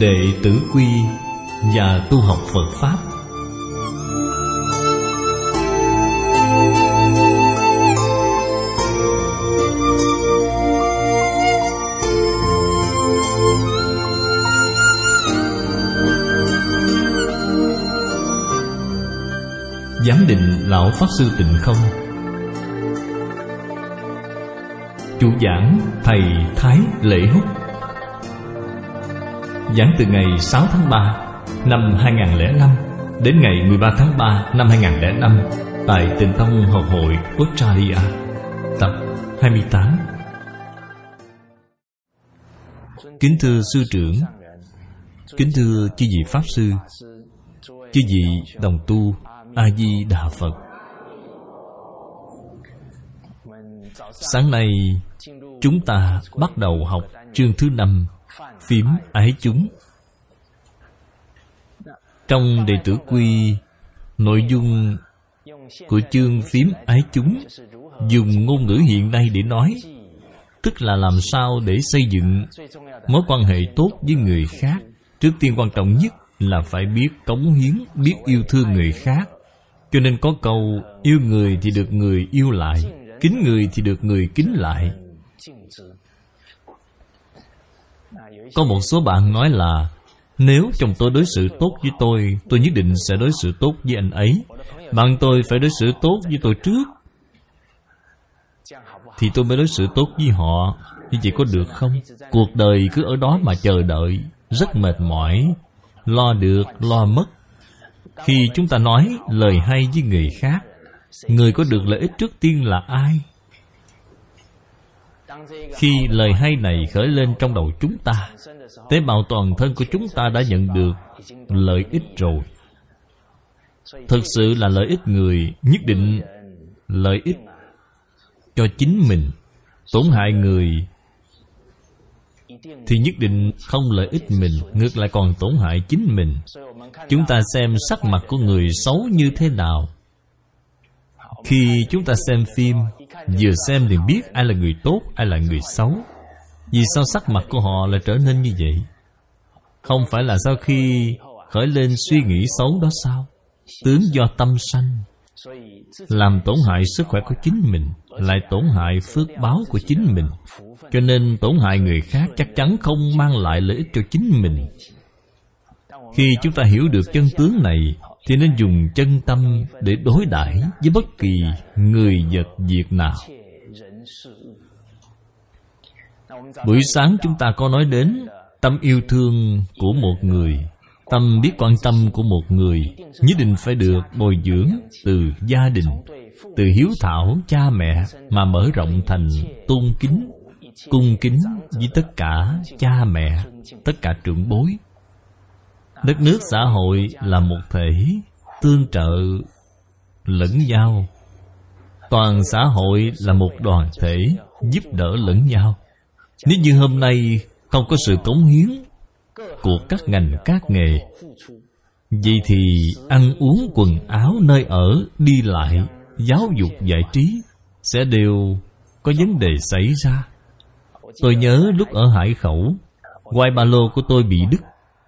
đệ tử quy và tu học Phật Pháp. Giảng định Lão Pháp Sư Tịnh Không. Chủ giảng Thầy Thái Lễ Húc. Giảng từ ngày 6 tháng 3 năm 2005 đến ngày 13 tháng 3 năm 2005 tại Tịnh Tông Học hội Australia. Tập 28. Kính thưa Sư trưởng, kính thưa chư vị Pháp Sư, chư vị đồng tu A-di-đà Phật. Sáng nay chúng ta bắt đầu học chương thứ 5, phím ái chúng. Trong đệ tử quy, nội dung của chương phím ái chúng dùng ngôn ngữ hiện nay để nói, tức là làm sao để xây dựng mối quan hệ tốt với người khác. Trước tiên quan trọng nhất là phải biết cống hiến, biết yêu thương người khác. Cho nên có câu, yêu người thì được người yêu lại, kính người thì được người kính lại. Có một số bạn nói là, nếu chồng tôi đối xử tốt với tôi nhất định sẽ đối xử tốt với anh ấy. Bạn tôi phải đối xử tốt với tôi trước, thì tôi mới đối xử tốt với họ. Như vậy có được không? Cuộc đời cứ ở đó mà chờ đợi, rất mệt mỏi, lo được, lo mất. Khi chúng ta nói lời hay với người khác, người có được lợi ích trước tiên là ai? Khi lời hay này khởi lên trong đầu chúng ta, tế bào toàn thân của chúng ta đã nhận được lợi ích rồi. Thực sự là lợi ích người, nhất định lợi ích cho chính mình. Tổn hại người thì nhất định không lợi ích mình, ngược lại còn tổn hại chính mình. Chúng ta xem sắc mặt của người xấu như thế nào. Khi chúng ta xem phim, vừa xem liền biết ai là người tốt, ai là người xấu. Vì sao sắc mặt của họ lại trở nên như vậy? Không phải là sau khi khởi lên suy nghĩ xấu đó sao? Tướng do tâm sanh, làm tổn hại sức khỏe của chính mình, lại tổn hại phước báo của chính mình. Cho nên tổn hại người khác chắc chắn không mang lại lợi ích cho chính mình. Khi chúng ta hiểu được chân tướng này, thì nên dùng chân tâm để đối đãi với bất kỳ người vật việc nào. Buổi sáng chúng ta có nói đến tâm yêu thương của một người, tâm biết quan tâm của một người nhất định phải được bồi dưỡng từ gia đình, từ hiếu thảo cha mẹ mà mở rộng thành tôn kính, cung kính với tất cả cha mẹ, tất cả trưởng bối. Đất nước xã hội là một thể, tương trợ lẫn nhau. Toàn xã hội là một đoàn thể, giúp đỡ lẫn nhau. Nếu như hôm nay không có sự cống hiến của các ngành các nghề, vậy thì ăn uống, quần áo, nơi ở, đi lại, giáo dục, giải trí sẽ đều có vấn đề xảy ra. Tôi nhớ lúc ở Hải Khẩu, quai ba lô của tôi bị đứt.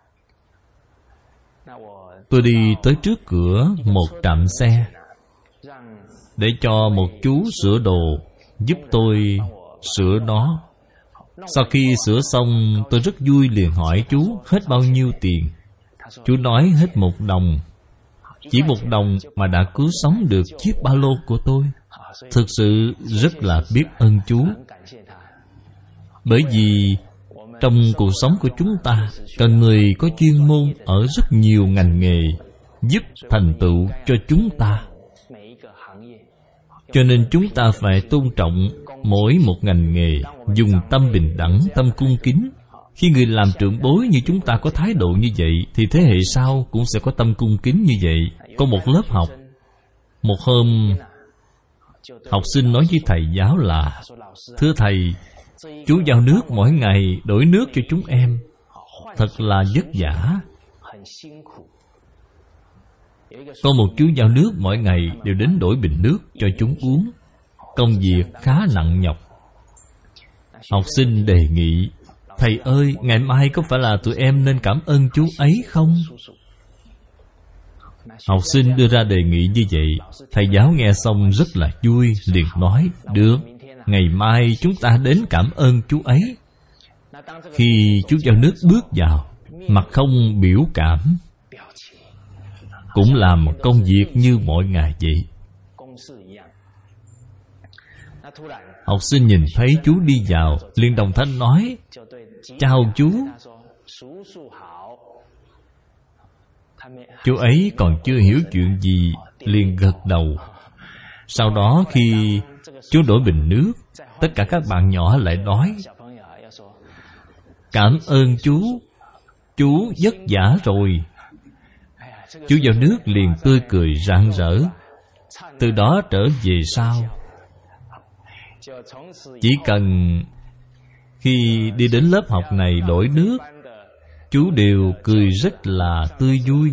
Tôi đi tới trước cửa một trạm xe để cho một chú sửa đồ giúp tôi sửa nó. Sau khi sửa xong, tôi rất vui liền hỏi chú hết bao nhiêu tiền. Chú nói hết 1 đồng. Chỉ 1 đồng mà đã cứu sống được chiếc ba lô của tôi. Thực sự rất là biết ơn chú. Bởi vì trong cuộc sống của chúng ta cần người có chuyên môn ở rất nhiều ngành nghề giúp thành tựu cho chúng ta. Cho nên chúng ta phải tôn trọng mỗi một ngành nghề, dùng tâm bình đẳng, tâm cung kính. Khi người làm trưởng bối như chúng ta có thái độ như vậy, thì thế hệ sau cũng sẽ có tâm cung kính như vậy. Có một lớp học, một hôm học sinh nói với thầy giáo là, thưa thầy, chú giao nước mỗi ngày đổi nước cho chúng em, thật là vất vả. Có một chú giao nước mỗi ngày đều đến đổi bình nước cho chúng uống, công việc khá nặng nhọc. Học sinh đề nghị Thầy ơi, ngày mai có phải là tụi em nên cảm ơn chú ấy không? Học sinh đưa ra đề nghị như vậy. Thầy giáo nghe xong rất là vui, liền nói: được, ngày mai chúng ta đến cảm ơn chú ấy. Khi chú Giao Nước bước vào, mặt không biểu cảm, cũng làm công việc như mọi ngày vậy. Học sinh nhìn thấy chú đi vào, liền đồng thanh nói: chào chú. Chú ấy còn chưa hiểu chuyện gì, liền gật đầu. Sau đó khi chú đổi bình nước, tất cả các bạn nhỏ lại nói: cảm ơn chú vất vả rồi. Chú Giao Nước liền tươi cười rạng rỡ. Từ đó trở về sau, chỉ cần khi đi đến lớp học này đổi nước, chú đều cười rất là tươi vui.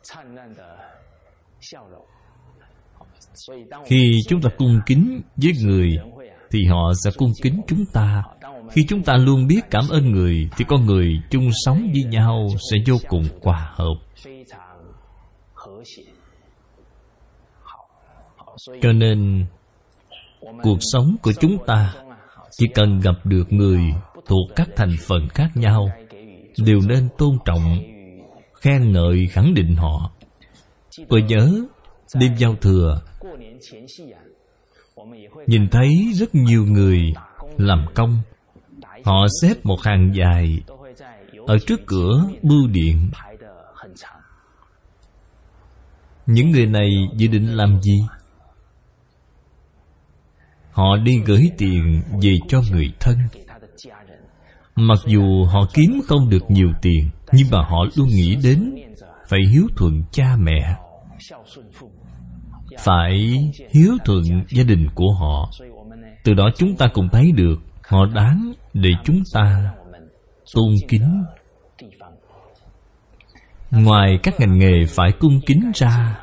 Khi chúng ta cung kính với người, thì họ sẽ cung kính chúng ta. Khi chúng ta luôn biết cảm ơn người, thì con người chung sống với nhau sẽ vô cùng hòa hợp. Cho nên cuộc sống của chúng ta, chỉ cần gặp được người thuộc các thành phần khác nhau, đều nên tôn trọng, khen ngợi, khẳng định họ. Tôi nhớ đêm giao thừa, nhìn thấy rất nhiều người làm công. Họ xếp một hàng dài ở trước cửa bưu điện. Những người này dự định làm gì? Họ đi gửi tiền về cho người thân. Mặc dù họ kiếm không được nhiều tiền, nhưng mà họ luôn nghĩ đến phải hiếu thuận cha mẹ, phải hiếu thuận gia đình của họ. Từ đó chúng ta cũng thấy được họ đáng để chúng ta tôn kính. Ngoài các ngành nghề phải cung kính ra,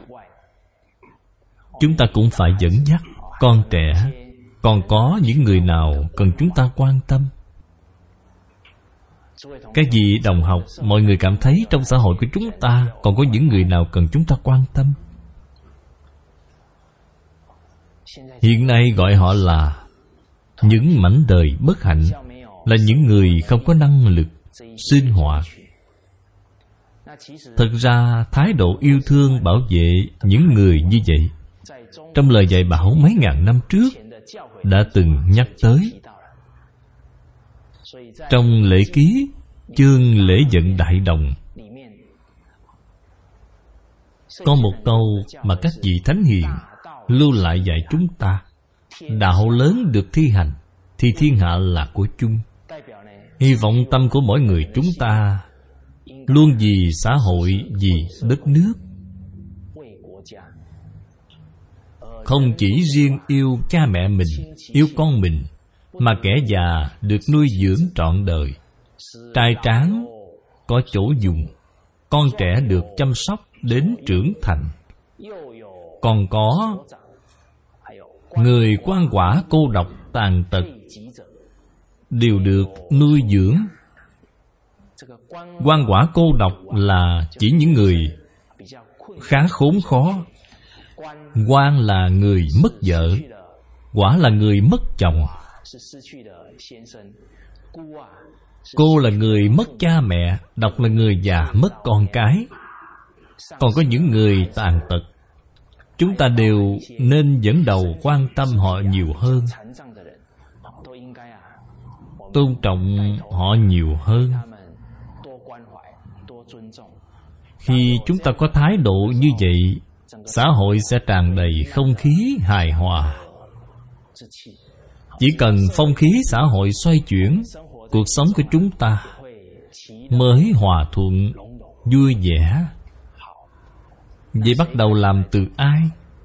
chúng ta cũng phải dẫn dắt con trẻ. Còn có những người nào cần chúng ta quan tâm? Các vị đồng học, mọi người cảm thấy trong xã hội của chúng ta còn có những người nào cần chúng ta quan tâm? Hiện nay gọi họ là những mảnh đời bất hạnh, là những người không có năng lực sinh hoạt. Thật ra thái độ yêu thương bảo vệ những người như vậy, trong lời dạy bảo mấy ngàn năm trước đã từng nhắc tới. Trong Lễ Ký chương Lễ Vận Đại Đồng, có một câu mà các vị thánh hiền lưu lại dạy chúng ta: đạo lớn được thi hành thì thiên hạ là của chung. Hy vọng tâm của mỗi người chúng ta luôn vì xã hội, vì đất nước, không chỉ riêng yêu cha mẹ mình, yêu con mình, mà kẻ già được nuôi dưỡng trọn đời, trai tráng có chỗ dùng, con trẻ được chăm sóc đến trưởng thành. Còn có người quan quả cô độc tàn tật đều được nuôi dưỡng. Quan quả cô độc là chỉ những người khá khốn khó. Quan là người mất vợ, quả là người mất chồng. Cô là người mất cha mẹ, độc là người già mất con cái. Còn có những người tàn tật, chúng ta đều nên dẫn đầu quan tâm họ nhiều hơn, tôn trọng họ nhiều hơn. Khi chúng ta có thái độ như vậy, xã hội sẽ tràn đầy không khí hài hòa. Chỉ cần phong khí xã hội xoay chuyển, cuộc sống của chúng ta mới hòa thuận, vui vẻ. Vậy bắt đầu làm từ ai?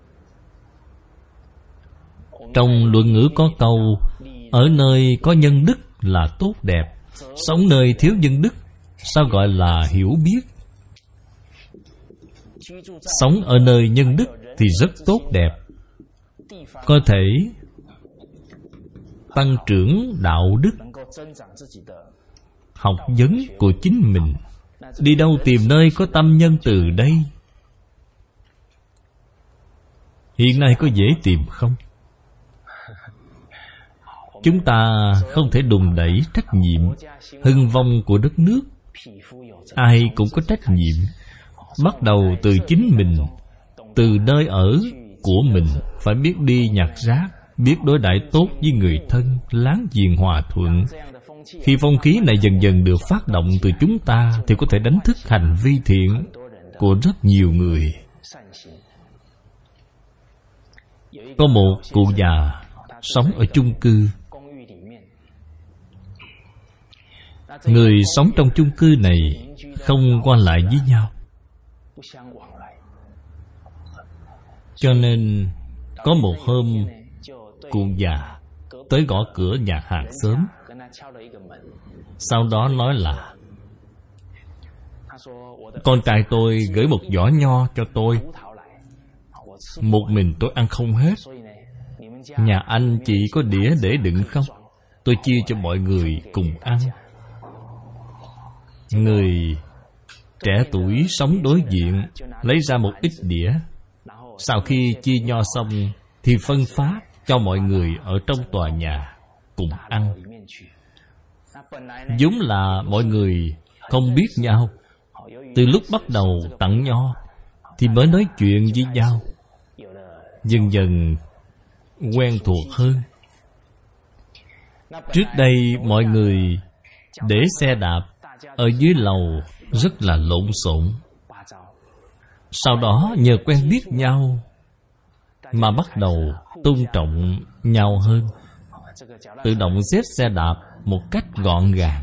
Trong Luận Ngữ có câu: ở nơi có nhân đức là tốt đẹp, sống nơi thiếu nhân đức sao gọi là hiểu biết. Sống ở nơi nhân đức thì rất tốt đẹp, có thể tăng trưởng đạo đức, học vấn của chính mình. Đi đâu tìm nơi có tâm nhân từ đây? Hiện nay có dễ tìm không? Chúng ta không thể đùn đẩy trách nhiệm hưng vong của đất nước. Ai cũng có trách nhiệm. Bắt đầu từ chính mình, từ nơi ở của mình. Phải biết đi nhặt rác, biết đối đãi tốt với người thân, láng giềng hòa thuận. Khi phong khí này dần dần được phát động từ chúng ta, thì có thể đánh thức hành vi thiện của rất nhiều người. Có một cụ già sống ở chung cư. Người sống trong chung cư này không qua lại với nhau, cho nên có một hôm, cụ già tới gõ cửa nhà hàng xóm. Sau đó nói là: con trai tôi gửi một giỏ nho cho tôi. Một mình tôi ăn không hết. Nhà anh chị có đĩa để đựng không? Tôi chia cho mọi người cùng ăn. Người trẻ tuổi sống đối diện lấy ra một ít đĩa. Sau khi chia nho xong thì phân phát cho mọi người ở trong tòa nhà cùng ăn. Vốn là mọi người không biết nhau. Từ lúc bắt đầu tặng nho thì mới nói chuyện với nhau, dần dần quen thuộc hơn. Trước đây mọi người để xe đạp ở dưới lầu rất là lộn xộn. Sau đó nhờ quen biết nhau mà bắt đầu tôn trọng nhau hơn, tự động xếp xe đạp một cách gọn gàng.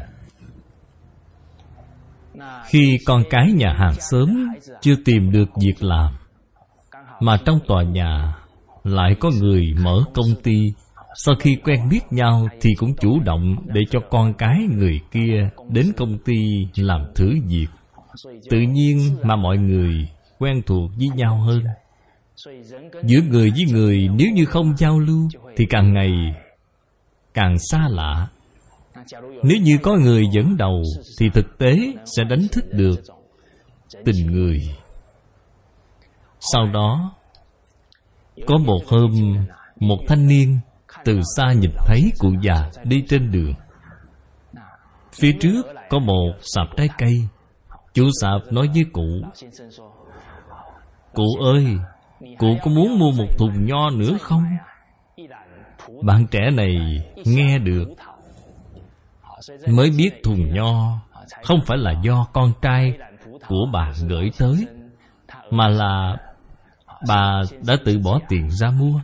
Khi con cái nhà hàng xóm chưa tìm được việc làm, mà trong tòa nhà lại có người mở công ty, sau khi quen biết nhau thì cũng chủ động để cho con cái người kia đến công ty làm thử việc. Tự nhiên mà mọi người quen thuộc với nhau hơn. Giữa người với người nếu như không giao lưu thì càng ngày càng xa lạ. Nếu như có người dẫn đầu thì thực tế sẽ đánh thức được tình người. Sau đó có một hôm, một thanh niên từ xa nhìn thấy cụ già đi trên đường. Phía trước có một sạp trái cây. Chủ sạp nói với cụ: cụ ơi, cụ có muốn mua một thùng nho nữa không? Bạn trẻ này nghe được, mới biết thùng nho không phải là do con trai của bà gửi tới, mà là bà đã tự bỏ tiền ra mua.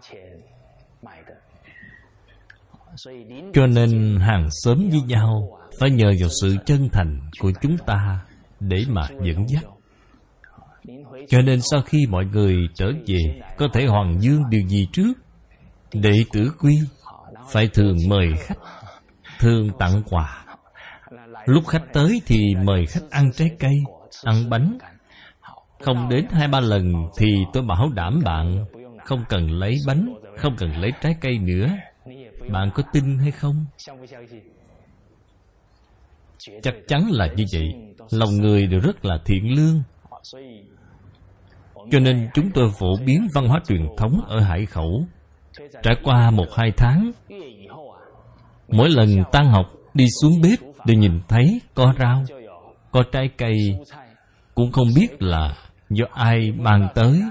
Cho nên hàng xóm với nhau phải nhờ vào sự chân thành của chúng ta để mà dẫn dắt. Cho nên sau khi mọi người trở về, có thể hoàng dương điều gì trước? Đệ tử quy phải thường mời khách, thường tặng quà. Lúc khách tới thì mời khách ăn trái cây, ăn bánh. Không đến 2-3 lần thì tôi bảo đảm bạn không cần lấy bánh, không cần lấy trái cây nữa. Bạn có tin hay không? Chắc chắn là như vậy. Lòng người đều rất là thiện lương. Cho nên chúng tôi phổ biến văn hóa truyền thống ở Hải Khẩu. Trải qua 1-2 tháng, mỗi lần tan học đi xuống bếp đều nhìn thấy có rau, có trái cây, cũng không biết là do ai mang tới.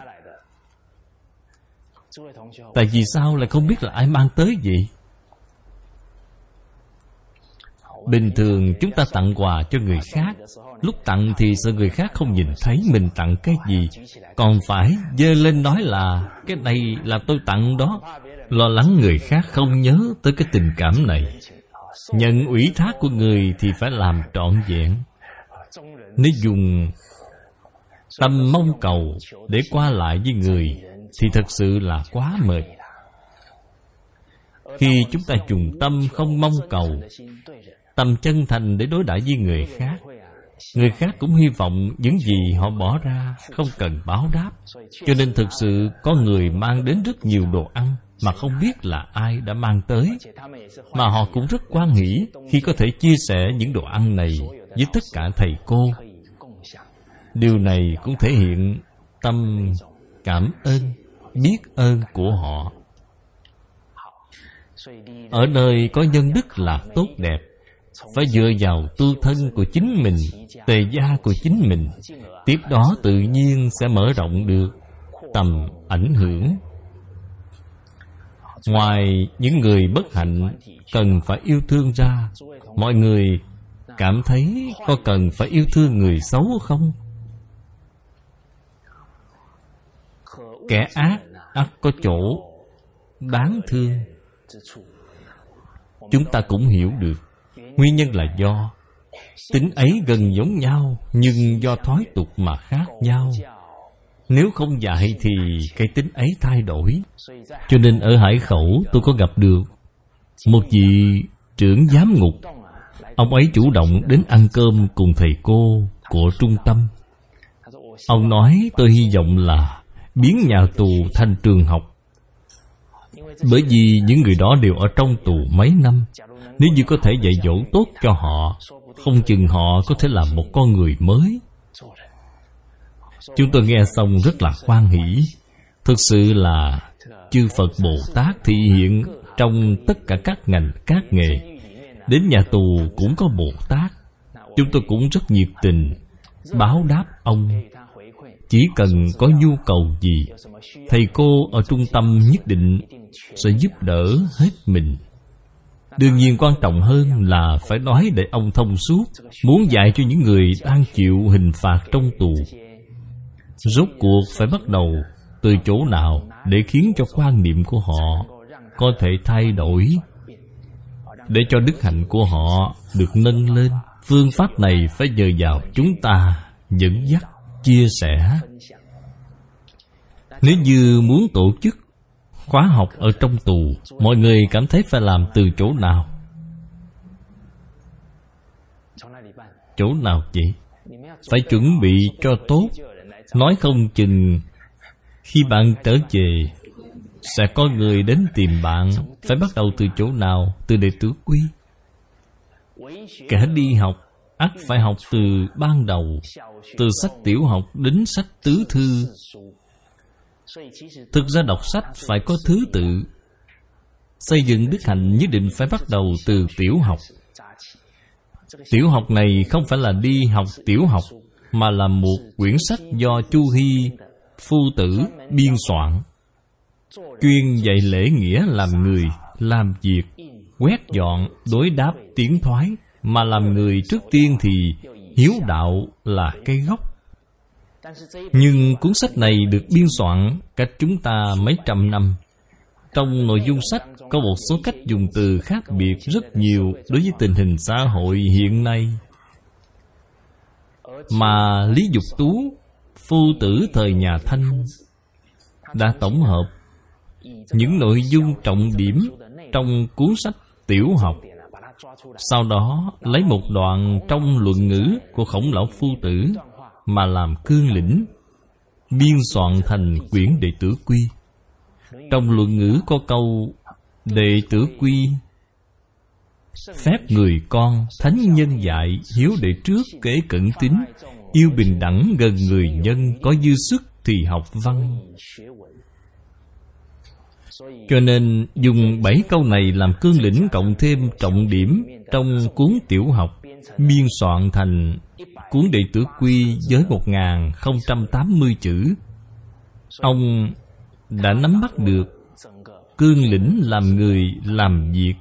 Tại vì sao lại không biết là ai mang tới vậy? Bình thường chúng ta tặng quà cho người khác, lúc tặng thì sợ người khác không nhìn thấy mình tặng cái gì, còn phải giơ lên nói là cái này là tôi tặng đó. Lo lắng người khác không nhớ tới cái tình cảm này. Nhận ủy thác của người thì phải làm trọn vẹn. Nếu dùng tâm mong cầu để qua lại với người thì thật sự là quá mệt. Khi chúng ta dùng tâm không mong cầu, tâm chân thành để đối đãi với người khác cũng hy vọng những gì họ bỏ ra không cần báo đáp. Cho nên thực sự có người mang đến rất nhiều đồ ăn, mà không biết là ai đã mang tới. Mà họ cũng rất hoan hỉ khi có thể chia sẻ những đồ ăn này với tất cả thầy cô. Điều này cũng thể hiện tâm cảm ơn, biết ơn của họ. Ở nơi có nhân đức là tốt đẹp, phải dựa vào tu thân của chính mình, tề gia của chính mình. Tiếp đó tự nhiên sẽ mở rộng được tầm ảnh hưởng. Ngoài những người bất hạnh cần phải yêu thương ra, mọi người cảm thấy có cần phải yêu thương người xấu không? Kẻ ác ắt có chỗ đáng thương. Chúng ta cũng hiểu được nguyên nhân là do tính ấy gần giống nhau, nhưng do thói tục mà khác nhau. Nếu không dạy thì cái tính ấy thay đổi. Cho nên ở Hải Khẩu tôi có gặp được một vị trưởng giám ngục. Ông ấy chủ động đến ăn cơm cùng thầy cô của trung tâm. Ông nói tôi hy vọng là biến nhà tù thành trường học, bởi vì những người đó đều ở trong tù mấy năm. Nếu như có thể dạy dỗ tốt cho họ, không chừng họ có thể làm một con người mới. Chúng tôi nghe xong rất là hoan hỉ. Thực sự là chư Phật Bồ Tát thị hiện trong tất cả các ngành, các nghề. Đến nhà tù cũng có Bồ Tát. Chúng tôi cũng rất nhiệt tình báo đáp ông. Chỉ cần có nhu cầu gì, thầy cô ở trung tâm nhất định sẽ giúp đỡ hết mình. Đương nhiên quan trọng hơn là phải nói để ông thông suốt. Muốn dạy cho những người đang chịu hình phạt trong tù, rốt cuộc phải bắt đầu từ chỗ nào để khiến cho quan niệm của họ có thể thay đổi, để cho đức hạnh của họ được nâng lên. Phương pháp này phải nhờ vào chúng ta dẫn dắt, chia sẻ. Nếu như muốn tổ chức khóa học ở trong tù, mọi người cảm thấy phải làm từ chỗ nào? Chỗ nào vậy? Phải chuẩn bị cho tốt. Nói không chừng khi bạn trở về sẽ có người đến tìm bạn. Phải bắt đầu từ chỗ nào? Từ đệ tử quy. Kẻ đi học ắt phải học từ ban đầu, từ sách tiểu học đến sách tứ thư. Thực ra đọc sách phải có thứ tự. Xây dựng đức hạnh nhất định phải bắt đầu từ tiểu học. Tiểu học này không phải là đi học tiểu học, mà là một quyển sách do Chu Hy Phu Tử biên soạn, chuyên dạy lễ nghĩa làm người, làm việc, quét dọn, đối đáp, tiến thoái. Mà làm người trước tiên thì hiếu đạo là cây gốc. Nhưng cuốn sách này được biên soạn cách chúng ta mấy trăm năm. Trong nội dung sách có một số cách dùng từ khác biệt rất nhiều đối với tình hình xã hội hiện nay. Mà Lý Dục Tú, Phu Tử thời nhà Thanh, đã tổng hợp những nội dung trọng điểm trong cuốn sách tiểu học. Sau đó lấy một đoạn trong luận ngữ của Khổng Lão Phu Tử mà làm cương lĩnh, biên soạn thành quyển Đệ Tử Quy. Trong luận ngữ có câu: Đệ Tử Quy, phép người con, thánh nhân dạy, hiếu đệ trước, kế cẩn tín, yêu bình đẳng gần người nhân, có dư sức thì học văn. Cho nên dùng 7 câu này làm cương lĩnh, cộng thêm trọng điểm trong cuốn tiểu học, biên soạn thành cuốn Đệ Tử Quy với 1080 chữ. Ông đã nắm bắt được cương lĩnh làm người, làm việc.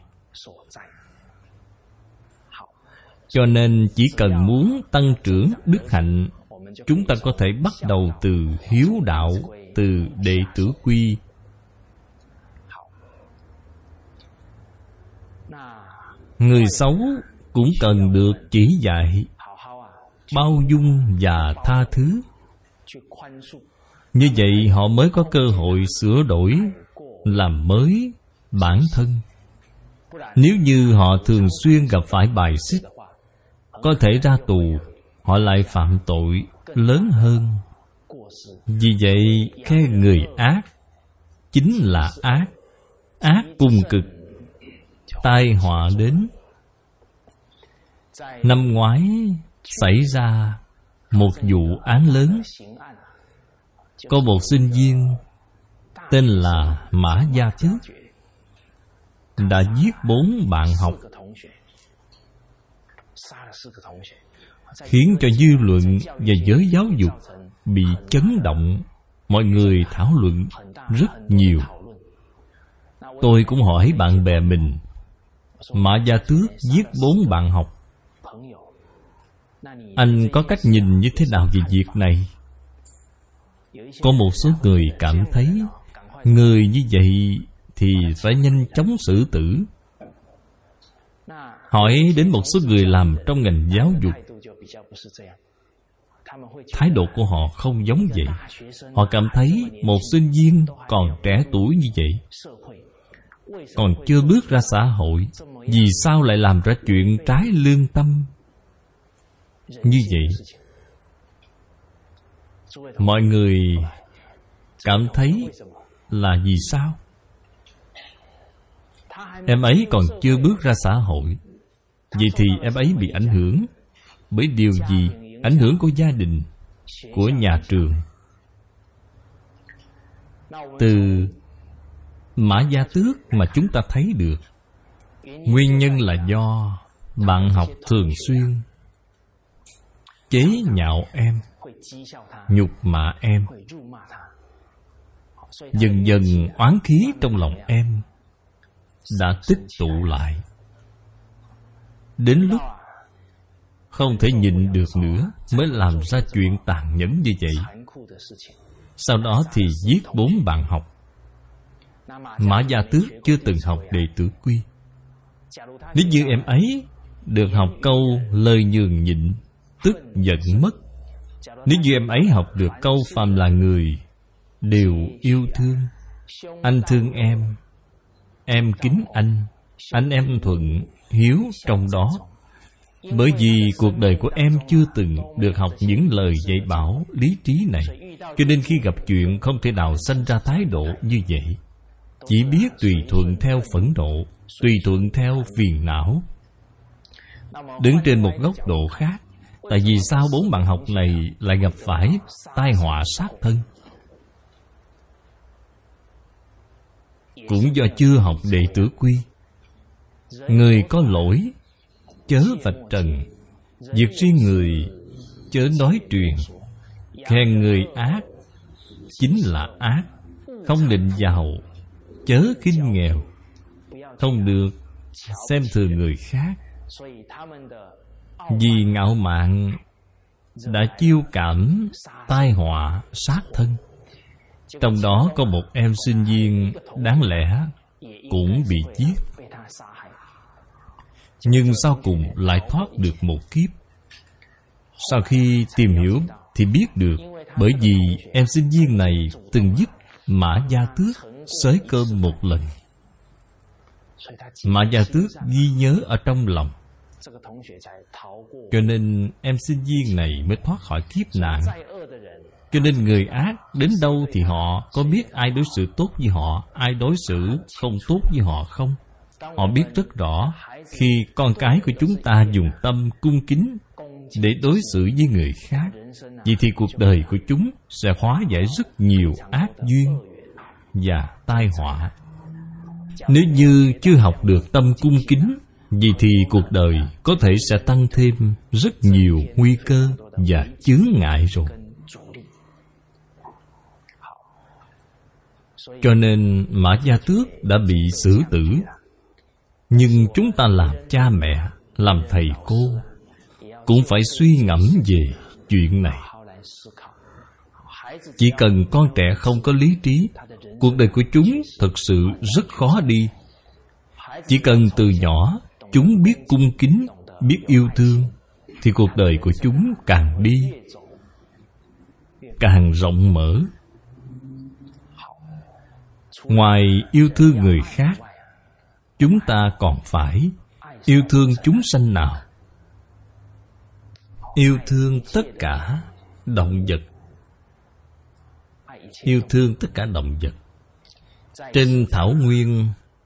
Cho nên chỉ cần muốn tăng trưởng đức hạnh, chúng ta có thể bắt đầu từ hiếu đạo, từ Đệ Tử Quy. Người xấu cũng cần được chỉ dạy, bao dung và tha thứ. Như vậy họ mới có cơ hội sửa đổi, làm mới bản thân. Nếu như họ thường xuyên gặp phải bài xích, có thể ra tù, họ lại phạm tội lớn hơn. Vì vậy khen người ác chính là ác, ác cùng cực, tai họa đến. Năm ngoái xảy ra một vụ án lớn. Có một sinh viên tên là Mã Gia Tước đã giết 4 bạn học, khiến cho dư luận và giới giáo dục bị chấn động. Mọi người thảo luận rất nhiều. Tôi cũng hỏi bạn bè mình, Mã Gia Tước giết 4 bạn học, anh có cách nhìn như thế nào về việc này? Có một số người cảm thấy người như vậy thì phải nhanh chóng xử tử. Hỏi đến một số người làm trong ngành giáo dục, thái độ của họ không giống vậy. Họ cảm thấy một sinh viên còn trẻ tuổi như vậy, còn chưa bước ra xã hội, vì sao lại làm ra chuyện trái lương tâm như vậy? Mọi người cảm thấy là vì sao? Em ấy còn chưa bước ra xã hội, vậy thì em ấy bị ảnh hưởng bởi điều gì? Ảnh hưởng của gia đình, của nhà trường. Từ Mã Gia Tước mà chúng ta thấy được, nguyên nhân là do bạn học thường xuyên chế nhạo em, nhục mạ em. Dần dần oán khí trong lòng em đã tích tụ lại, đến lúc không thể nhịn được nữa mới làm ra chuyện tàn nhẫn như vậy. Sau đó thì giết 4 bạn học. Mã Gia Tước chưa từng học Đệ Tử Quy. Nếu như em ấy được học câu lời nhường nhịn, tức giận mất. Nếu như em ấy học được câu phàm là người đều yêu thương, anh thương em kính anh em thuận hiếu trong đó. Bởi vì cuộc đời của em chưa từng được học những lời dạy bảo lý trí này, cho nên khi gặp chuyện không thể nào sanh ra thái độ như vậy. Chỉ biết tùy thuận theo phẫn nộ, tùy thuận theo phiền não. Đứng trên một góc độ khác, tại vì sao 4 bạn học này lại gặp phải tai họa sát thân? Cũng do chưa học Đệ Tử Quy. Người có lỗi chớ vạch trần, việc riêng người chớ nói truyền. Khen người ác chính là ác, không định giàu chớ khinh nghèo. Không được xem thường người khác, vì ngạo mạn đã chiêu cảm tai họa sát thân. Trong đó có một em sinh viên đáng lẽ cũng bị giết, nhưng sau cùng lại thoát được một kiếp. Sau khi tìm hiểu thì biết được, bởi vì em sinh viên này từng giúp Mã Gia Tước xới cơm một lần. Mã Gia Tước ghi nhớ ở trong lòng, cho nên em sinh viên này mới thoát khỏi kiếp nạn. Cho nên người ác đến đâu thì họ có biết ai đối xử tốt với họ, ai đối xử không tốt với họ không? Họ biết rất rõ. Khi con cái của chúng ta dùng tâm cung kính để đối xử với người khác, vậy thì cuộc đời của chúng sẽ hóa giải rất nhiều ác duyên và tai họa. Nếu như chưa học được tâm cung kính, vậy thì cuộc đời có thể sẽ tăng thêm rất nhiều nguy cơ và chướng ngại rồi. Cho nên Mã Gia Tước đã bị xử tử. Nhưng chúng ta làm cha mẹ, làm thầy cô cũng phải suy ngẫm về chuyện này. Chỉ cần con trẻ không có lý trí, cuộc đời của chúng thực sự rất khó đi. Chỉ cần từ nhỏ chúng biết cung kính, biết yêu thương, thì cuộc đời của chúng càng đi càng rộng mở. Ngoài yêu thương người khác, chúng ta còn phải yêu thương chúng sanh nào? Yêu thương tất cả động vật. Yêu thương tất cả động vật. Trên thảo nguyên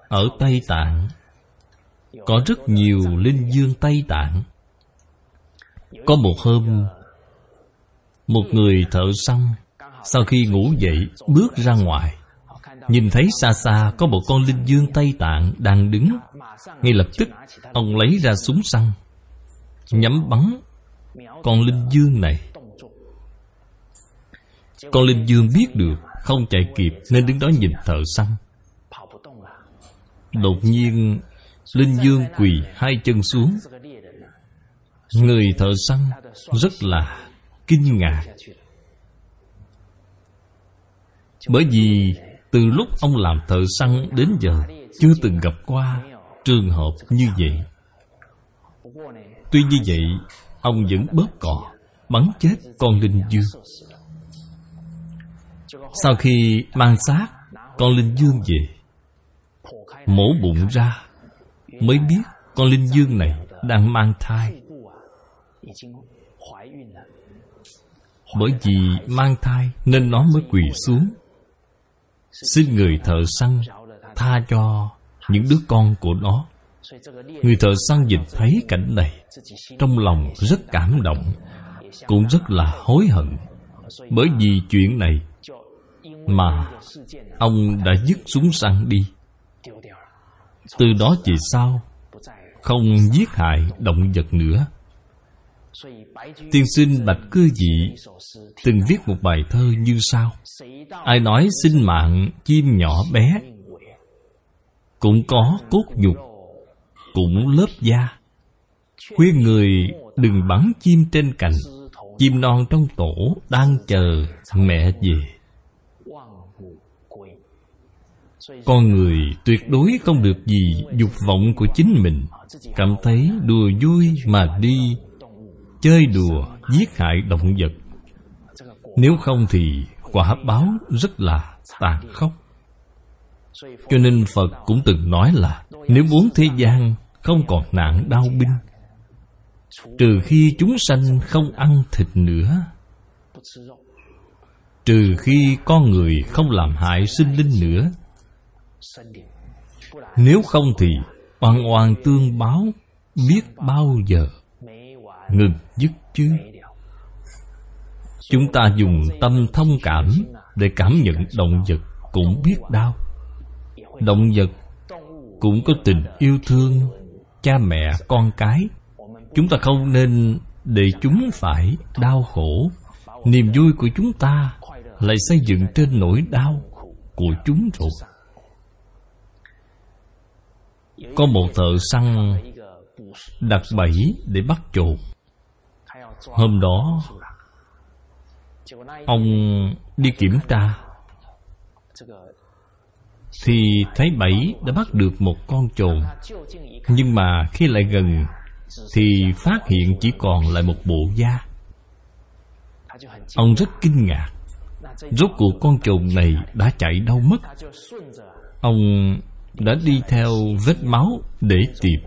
Ở Tây Tạng có rất nhiều linh dương Tây Tạng. Có một hôm, một người thợ săn sau khi ngủ dậy bước ra ngoài, nhìn thấy xa xa có một con linh dương Tây Tạng đang đứng. Ngay lập tức ông lấy ra súng săn, nhắm bắn con linh dương này. Con linh dương biết được không chạy kịp nên đứng đó nhìn thợ săn. Đột nhiên linh dương quỳ hai chân xuống. Người thợ săn rất là kinh ngạc, bởi vì từ lúc ông làm thợ săn đến giờ chưa từng gặp qua trường hợp như vậy. Tuy như vậy, ông vẫn bóp cò bắn chết con linh dương. Sau khi mang xác con linh dương về, mổ bụng ra, mới biết con linh dương này đang mang thai. Bởi vì mang thai nên nó mới quỳ xuống, xin người thợ săn tha cho những đứa con của nó. Người thợ săn nhìn thấy cảnh này, trong lòng rất cảm động, cũng rất là hối hận. Bởi vì chuyện này mà ông đã dứt súng săn đi. Từ đó về sau không giết hại động vật nữa. Tiên sinh Bạch Cơ Dị từng viết một bài thơ như sau: ai nói sinh mạng chim nhỏ bé, cũng có cốt nhục, cũng lớp da. Khuyên người đừng bắn chim trên cành, chim non trong tổ đang chờ mẹ về. Con người tuyệt đối không được vì dục vọng của chính mình, cảm thấy đùa vui mà đi chơi đùa giết hại động vật. Nếu không thì quả báo rất là tàn khốc. Cho nên Phật cũng từng nói là nếu muốn thế gian không còn nạn đau binh, trừ khi chúng sanh không ăn thịt nữa, trừ khi con người không làm hại sinh linh nữa. Nếu không thì oan oan tương báo biết bao giờ ngừng dứt chứ. Chúng ta dùng tâm thông cảm để cảm nhận động vật cũng biết đau. Động vật cũng có tình yêu thương cha mẹ con cái. Chúng ta không nên để chúng phải đau khổ. Niềm vui của chúng ta lại xây dựng trên nỗi đau của chúng rồi. Có một thợ săn đặt bẫy để bắt trộm. Hôm đó ông đi kiểm tra thì thấy bẫy đã bắt được một con trồn. Nhưng mà khi lại gần thì phát hiện chỉ còn lại một bộ da. Ông rất kinh ngạc. Rốt cuộc con trồn này đã chạy đâu mất? Ông đã đi theo vết máu để tìm.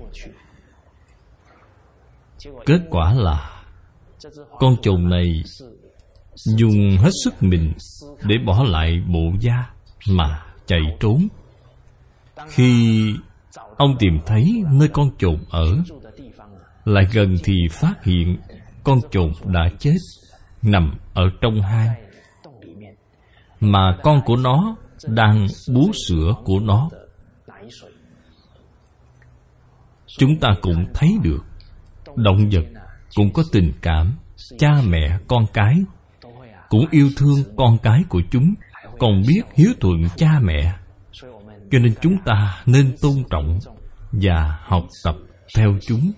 Kết quả là con trồn này dùng hết sức mình để bỏ lại bộ da mà chạy trốn. Khi ông tìm thấy nơi con trồn ở, lại gần thì phát hiện con trồn đã chết, nằm ở trong hang, mà con của nó đang bú sữa của nó. Chúng ta cũng thấy được động vật cũng có tình cảm. Cha mẹ con cái cũng yêu thương con cái của chúng, còn biết hiếu thuận cha mẹ. Cho nên chúng ta nên tôn trọng và học tập theo chúng.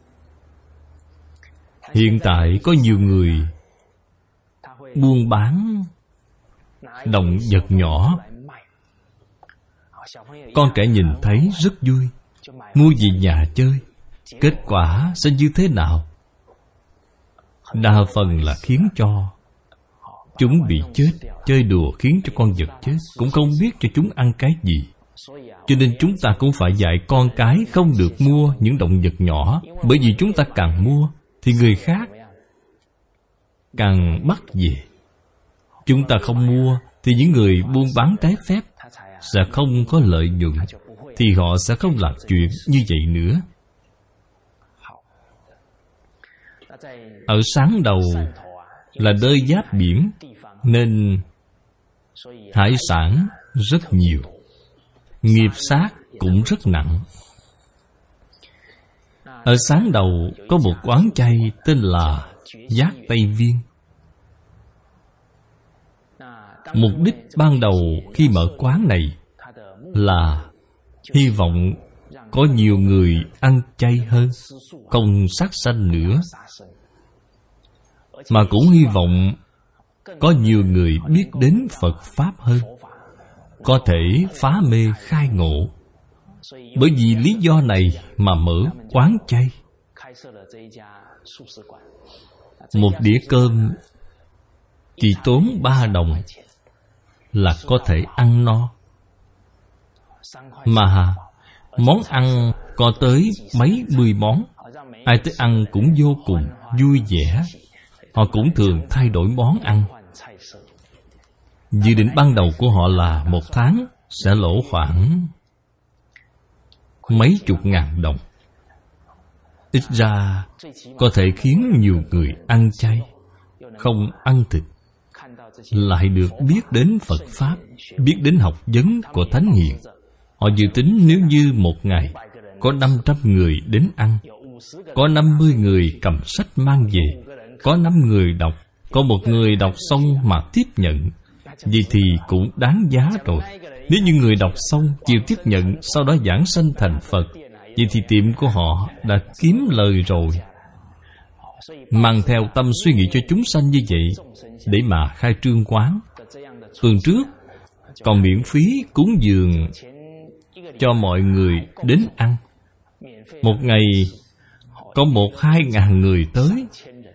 Hiện tại có nhiều người buôn bán động vật nhỏ. Con trẻ nhìn thấy rất vui, mua về nhà chơi. Kết quả sẽ như thế nào? Đa phần là khiến cho chúng bị chết. Chơi đùa khiến cho con vật chết, cũng không biết cho chúng ăn cái gì. Cho nên chúng ta cũng phải dạy con cái không được mua những động vật nhỏ. Bởi vì chúng ta càng mua thì người khác càng bắt về. Chúng ta không mua thì những người buôn bán trái phép sẽ không có lợi nhuận. thì họ sẽ không làm chuyện như vậy nữa. Ở Sáng Đầu là nơi giáp biển, nên hải sản rất nhiều, nghiệp sát cũng rất nặng. Ở Sáng Đầu có một quán chay tên là Giác Tây Viên. Mục đích ban đầu khi mở quán này là hy vọng có nhiều người ăn chay hơn, không sát sanh nữa, mà cũng hy vọng có nhiều người biết đến Phật Pháp hơn, có thể phá mê khai ngộ. Bởi vì lý do này mà mở quán chay. Một đĩa cơm chỉ tốn 3 đồng là có thể ăn no, mà món ăn có tới mấy mươi món. Ai tới ăn cũng vô cùng vui vẻ. Họ cũng thường thay đổi món ăn. Dự định ban đầu của họ là 1 tháng sẽ lỗ khoảng mấy chục ngàn đồng. Ít ra có thể khiến nhiều người ăn chay, không ăn thịt, lại được biết đến Phật Pháp, biết đến học vấn của Thánh Hiền. Họ dự tính nếu như một ngày có 500 người đến ăn, có 50 người cầm sách mang về, có 5 người đọc, có 1 người đọc xong mà tiếp nhận, vậy thì cũng đáng giá rồi. Nếu như người đọc xong chịu tiếp nhận, sau đó giảng sanh thành Phật, vậy thì tiệm của họ đã kiếm lời rồi. Mang theo tâm suy nghĩ cho chúng sanh như vậy để mà khai trương quán. Tuần trước còn miễn phí cúng dường cho mọi người đến ăn. Một ngày có 1-2 ngàn người tới.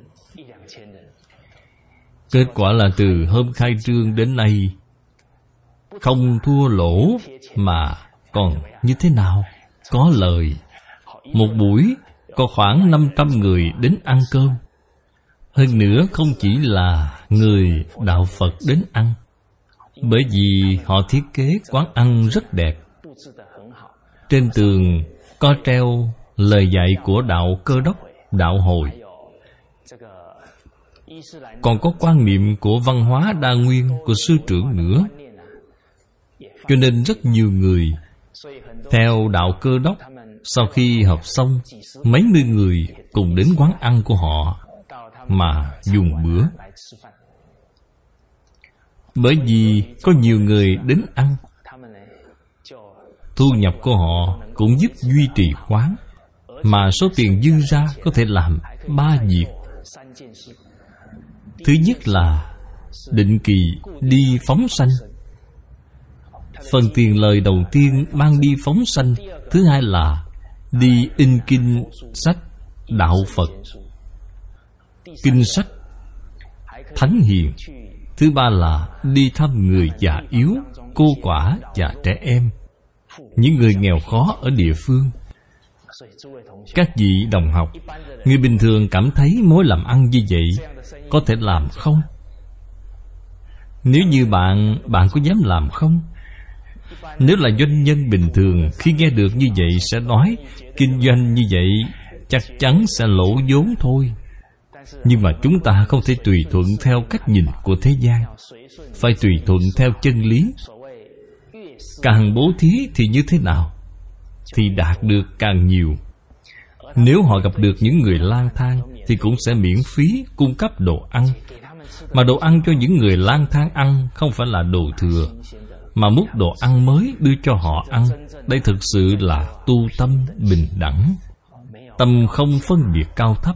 Kết quả là từ hôm khai trương đến nay không thua lỗ, mà còn như thế nào? Có lời. Một buổi có khoảng 500 người đến ăn cơm. Hơn nữa không chỉ là người đạo Phật đến ăn, bởi vì họ thiết kế quán ăn rất đẹp. Trên tường có treo lời dạy của đạo Cơ Đốc, đạo Hồi, còn có quan niệm của văn hóa đa nguyên của sư trưởng nữa. Cho nên rất nhiều người theo đạo Cơ Đốc, sau khi học xong, mấy mươi người cùng đến quán ăn của họ mà dùng bữa. Bởi vì có nhiều người đến ăn, thu nhập của họ cũng giúp duy trì quán, mà số tiền dư ra có thể làm 3 việc. Thứ nhất là định kỳ đi phóng sanh. Phần tiền lời đầu tiên mang đi phóng sanh. Thứ hai là đi in kinh sách đạo Phật, kinh sách Thánh Hiền. Thứ ba là đi thăm người già yếu, cô quả và trẻ em, những người nghèo khó ở địa phương. Các vị đồng học, người bình thường cảm thấy mối làm ăn như vậy có thể làm không? Nếu như bạn có dám làm không? Nếu là doanh nhân bình thường, khi nghe được như vậy sẽ nói kinh doanh như vậy chắc chắn sẽ lỗ vốn thôi. Nhưng mà chúng ta không thể tùy thuận theo cách nhìn của thế gian, phải tùy thuận theo chân lý. Càng bố thí thì như thế nào? Thì đạt được càng nhiều. Nếu họ gặp được những người lang thang thì cũng sẽ miễn phí cung cấp đồ ăn. Mà đồ ăn cho những người lang thang ăn không phải là đồ thừa, mà múc đồ ăn mới đưa cho họ ăn. Đây thực sự là tu tâm bình đẳng, tâm không phân biệt cao thấp.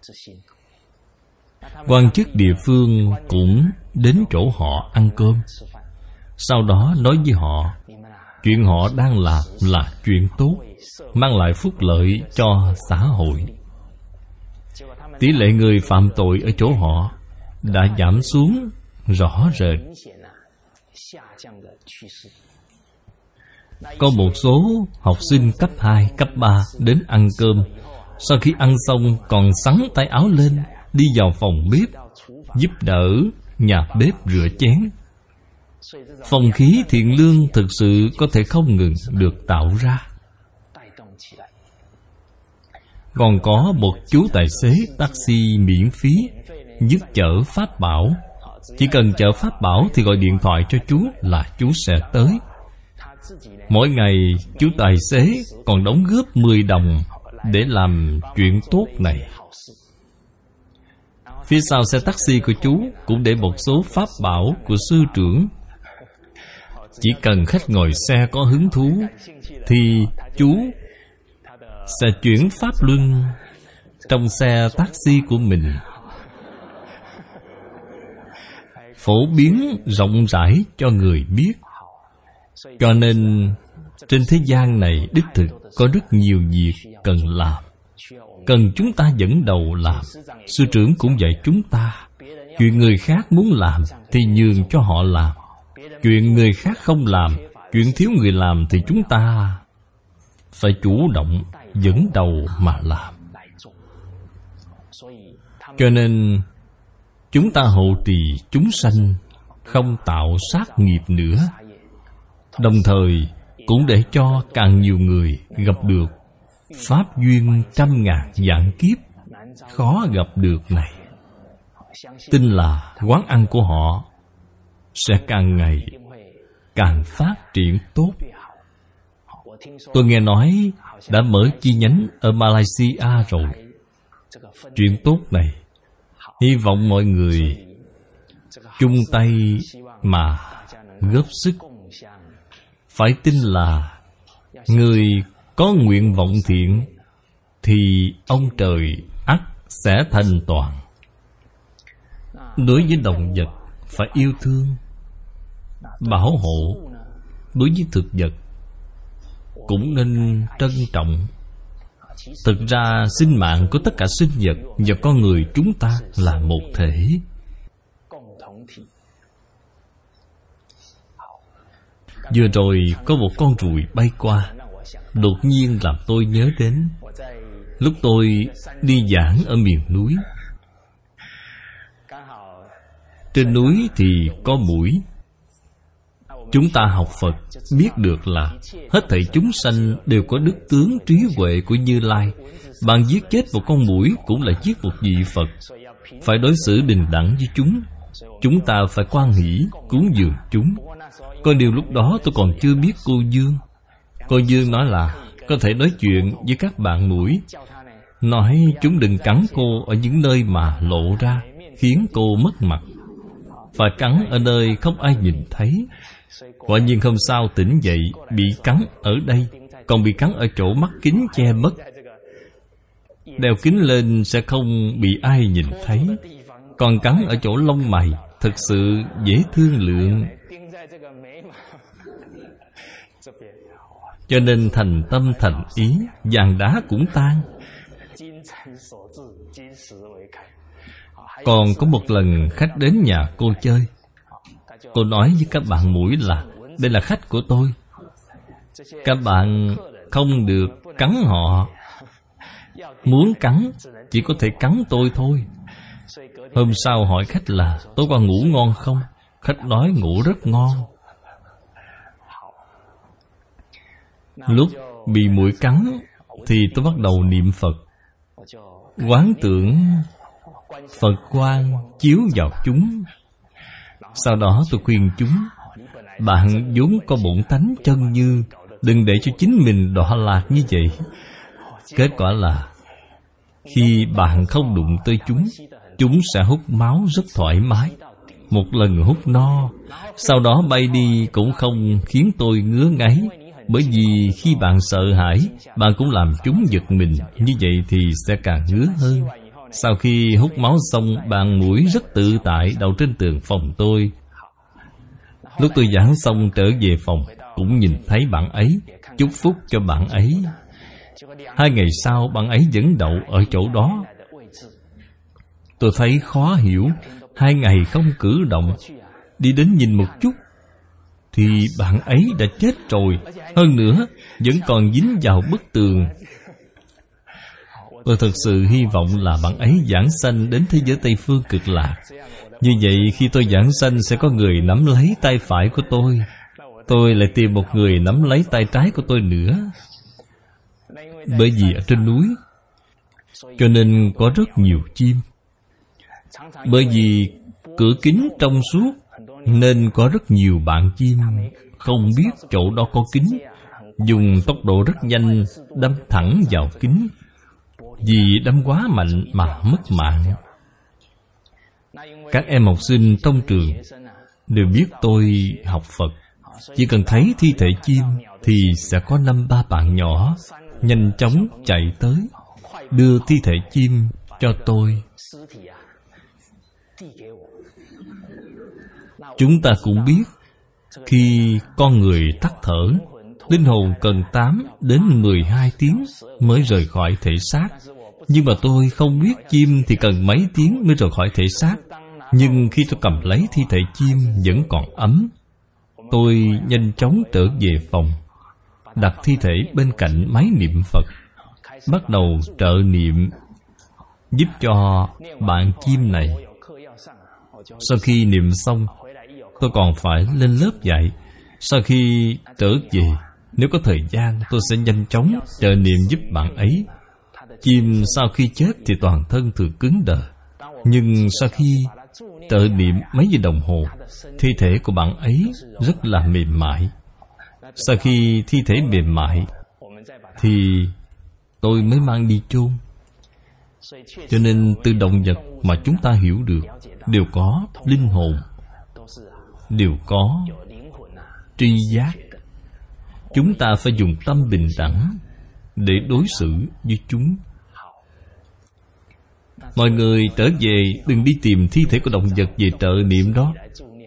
Quan chức địa phương cũng đến chỗ họ ăn cơm, sau đó nói với họ chuyện họ đang làm là chuyện tốt, mang lại phúc lợi cho xã hội. Tỷ lệ người phạm tội ở chỗ họ đã giảm xuống rõ rệt. Có một số học sinh cấp 2, cấp 3 đến ăn cơm. Sau khi ăn xong còn xắn tay áo lên, đi vào phòng bếp giúp đỡ nhà bếp rửa chén. Phong khí thiện lương thực sự có thể không ngừng được tạo ra. Còn có một chú tài xế taxi miễn phí giúp chở pháp bảo. Chỉ cần chở pháp bảo thì gọi điện thoại cho chú là chú sẽ tới. Mỗi ngày chú tài xế còn đóng góp 10 đồng để làm chuyện tốt này. Phía sau xe taxi của chú cũng để một số pháp bảo của sư trưởng. Chỉ cần khách ngồi xe có hứng thú thì chú sẽ chuyển pháp luân trong xe taxi của mình, phổ biến rộng rãi cho người biết. Cho nên trên thế gian này đích thực có rất nhiều việc cần làm, cần chúng ta dẫn đầu làm. Sư trưởng cũng dạy chúng ta, chuyện người khác muốn làm thì nhường cho họ làm. Chuyện người khác không làm, chuyện thiếu người làm thì chúng ta phải chủ động dẫn đầu mà làm. Cho nên chúng ta hộ trì chúng sanh, không tạo sát nghiệp nữa. Đồng thời cũng để cho càng nhiều người gặp được pháp duyên trăm ngàn vạn kiếp khó gặp được này. Tin là quán ăn của họ sẽ càng ngày càng phát triển tốt. Tôi nghe nói đã mở chi nhánh ở Malaysia rồi. Chuyện tốt này, hy vọng mọi người chung tay mà góp sức. Phải tin là người có nguyện vọng thiện thì ông trời ắt sẽ thành toàn. Đối với động vật phải yêu thương, bảo hộ. Đối với thực vật cũng nên trân trọng. Thực ra sinh mạng của tất cả sinh vật và con người chúng ta là một thể. Vừa rồi có một con ruồi bay qua, đột nhiên làm tôi nhớ đến lúc tôi đi giảng ở miền núi. Trên núi thì có muỗi. Chúng ta học Phật biết được là hết thảy chúng sanh đều có đức tướng trí huệ của Như Lai. Bạn giết chết một con muỗi cũng là giết một vị Phật. Phải đối xử bình đẳng với chúng. Chúng ta phải hoan hỷ cúng dường chúng. Có điều lúc đó tôi còn chưa biết cô Dương. Cô Dương nói là có thể nói chuyện với các bạn muỗi, nói chúng đừng cắn cô ở những nơi mà lộ ra, khiến cô mất mặt. Phải cắn ở nơi không ai nhìn thấy. Quả nhiên hôm sau tỉnh dậy bị cắn ở đây, còn bị cắn ở chỗ mắt kính che mất. Đeo kính lên sẽ không bị ai nhìn thấy. Còn cắn ở chỗ lông mày, thật sự dễ thương lượng. Cho nên thành tâm thành ý, vàng đá cũng tan. Còn có một lần khách đến nhà cô chơi. Cô nói với các bạn muỗi là đây là khách của tôi, các bạn không được cắn họ. Muốn cắn chỉ có thể cắn tôi thôi. Hôm sau hỏi khách là tối qua ngủ ngon không? Khách nói ngủ rất ngon. Lúc bị muỗi cắn thì tôi bắt đầu niệm Phật, quán tưởng Phật quang chiếu vào chúng. Sau đó tôi khuyên chúng, bạn vốn có bổn tánh chân như, đừng để cho chính mình đọa lạc như vậy. Kết quả là khi bạn không đụng tới chúng, chúng sẽ hút máu rất thoải mái. Một lần hút no, sau đó bay đi cũng không khiến tôi ngứa ngáy. Bởi vì khi bạn sợ hãi, bạn cũng làm chúng giật mình. Như vậy thì sẽ càng ngứa hơn. Sau khi hút máu xong, bạn muỗi rất tự tại đậu trên tường phòng tôi. Lúc tôi giảng xong trở về phòng, cũng nhìn thấy bạn ấy, chúc phúc cho bạn ấy. 2 ngày sau, bạn ấy vẫn đậu ở chỗ đó. Tôi thấy khó hiểu, 2 ngày không cử động, đi đến nhìn một chút thì bạn ấy đã chết rồi. Hơn nữa vẫn còn dính vào bức tường. Tôi thật sự hy vọng là bạn ấy giảng sanh đến thế giới Tây Phương Cực Lạc. Như vậy khi tôi giảng sanh sẽ có người nắm lấy tay phải của tôi lại tìm một người nắm lấy tay trái của tôi nữa. Bởi vì ở trên núi cho nên có rất nhiều chim. Bởi vì cửa kính trong suốt nên có rất nhiều bạn chim không biết chỗ đó có kính, dùng tốc độ rất nhanh đâm thẳng vào kính. Vì đâm quá mạnh mà mất mạng. Các em học sinh trong trường đều biết tôi học Phật. Chỉ cần thấy thi thể chim thì sẽ có 5-3 bạn nhỏ nhanh chóng chạy tới đưa thi thể chim cho tôi. Chúng ta cũng biết khi con người tắt thở, linh hồn cần 8 đến 12 tiếng mới rời khỏi thể xác. Nhưng mà tôi không biết chim thì cần mấy tiếng mới rời khỏi thể xác. Nhưng khi tôi cầm lấy thi thể chim vẫn còn ấm, tôi nhanh chóng trở về phòng, đặt thi thể bên cạnh máy niệm Phật, bắt đầu trợ niệm giúp cho bạn chim này. Sau khi niệm xong, tôi còn phải lên lớp dạy. Sau khi trở về, nếu có thời gian, tôi sẽ nhanh chóng trợ niệm giúp bạn ấy. Chim sau khi chết thì toàn thân thường cứng đờ, nhưng sau khi trợ niệm mấy giờ đồng hồ, thi thể của bạn ấy rất là mềm mại. Sau khi thi thể mềm mại thì tôi mới mang đi chôn. Cho nên từ động vật mà chúng ta hiểu được đều có linh hồn, đều có tri giác. Chúng ta phải dùng tâm bình đẳng để đối xử với chúng. Mọi người trở về đừng đi tìm thi thể của động vật về trợ niệm đó.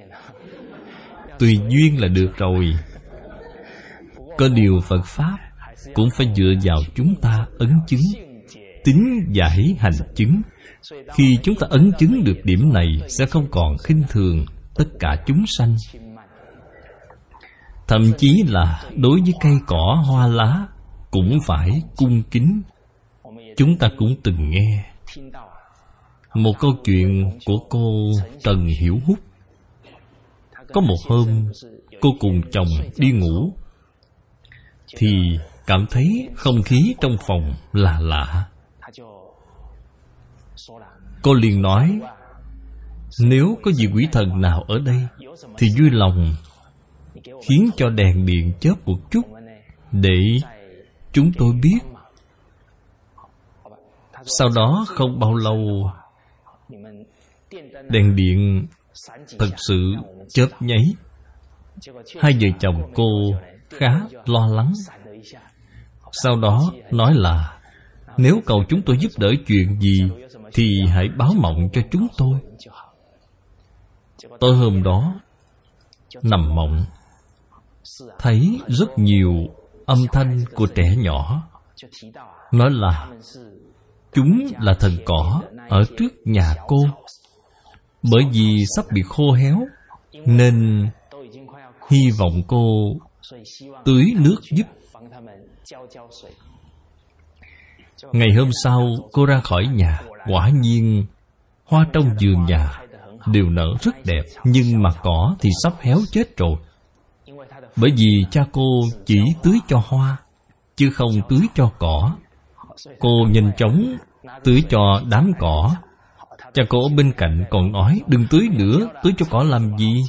Tùy duyên là được rồi. Có điều Phật Pháp cũng phải dựa vào chúng ta ấn chứng, tín giải hành chứng. Khi chúng ta ấn chứng được điểm này, sẽ không còn khinh thường tất cả chúng sanh. Thậm chí là đối với cây cỏ hoa lá cũng phải cung kính. Chúng ta cũng từng nghe một câu chuyện của cô Trần Hiểu Húc. Có một hôm, cô cùng chồng đi ngủ thì cảm thấy không khí trong phòng là lạ. Cô liền nói, nếu có vị quỷ thần nào ở đây thì vui lòng khiến cho đèn điện chớp một chút để chúng tôi biết. Sau đó không bao lâu, đèn điện thật sự chớp nháy. Hai vợ chồng cô khá lo lắng. Sau đó nói là nếu cầu chúng tôi giúp đỡ chuyện gì thì hãy báo mộng cho chúng tôi. Tối hôm đó nằm mộng, thấy rất nhiều âm thanh của trẻ nhỏ, nói là chúng là thần cỏ ở trước nhà cô. Bởi vì sắp bị khô héo nên hy vọng cô tưới nước giúp. Ngày hôm sau cô ra khỏi nhà, quả nhiên hoa trong vườn nhà đều nở rất đẹp, nhưng mà cỏ thì sắp héo chết rồi. Bởi vì cha cô chỉ tưới cho hoa chứ không tưới cho cỏ. Cô nhanh chóng tưới cho đám cỏ. Cha cô ở bên cạnh còn nói, đừng tưới nữa, tưới cho cỏ làm gì?